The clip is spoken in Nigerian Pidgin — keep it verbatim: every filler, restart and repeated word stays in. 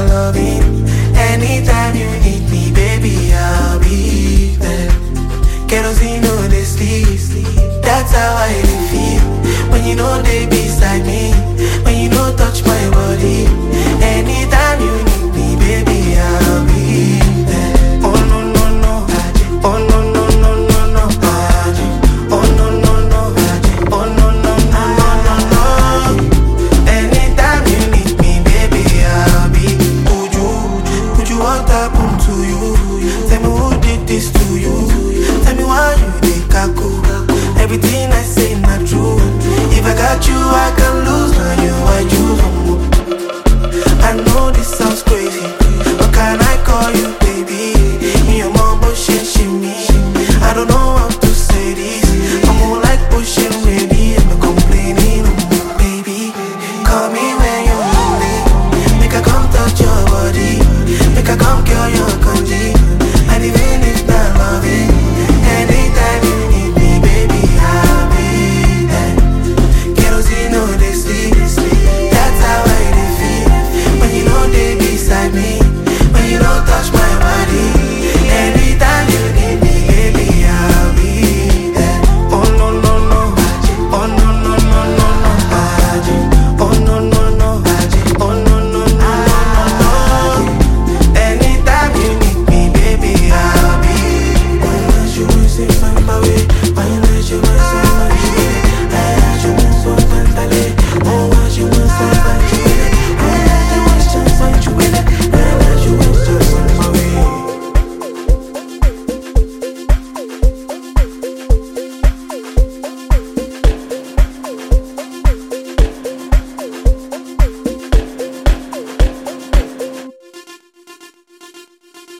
loving. Anytime you need me, baby, I'll be there. Kerosene no dey sleep, that's how I feel. When you know they beside me, when you know touch my body. Anytime you need me, baby, I'll be there. Oh no no no, oh no no no no no, oh no no no, oh no no no no no. Anytime you need me, baby, I'll be. Would you, would you what happened to you? Tell me who did this to you? Tell me why you dey kaku. Everything I say not true. If I got you, I can lose. Now you, I choose. I know this sounds crazy.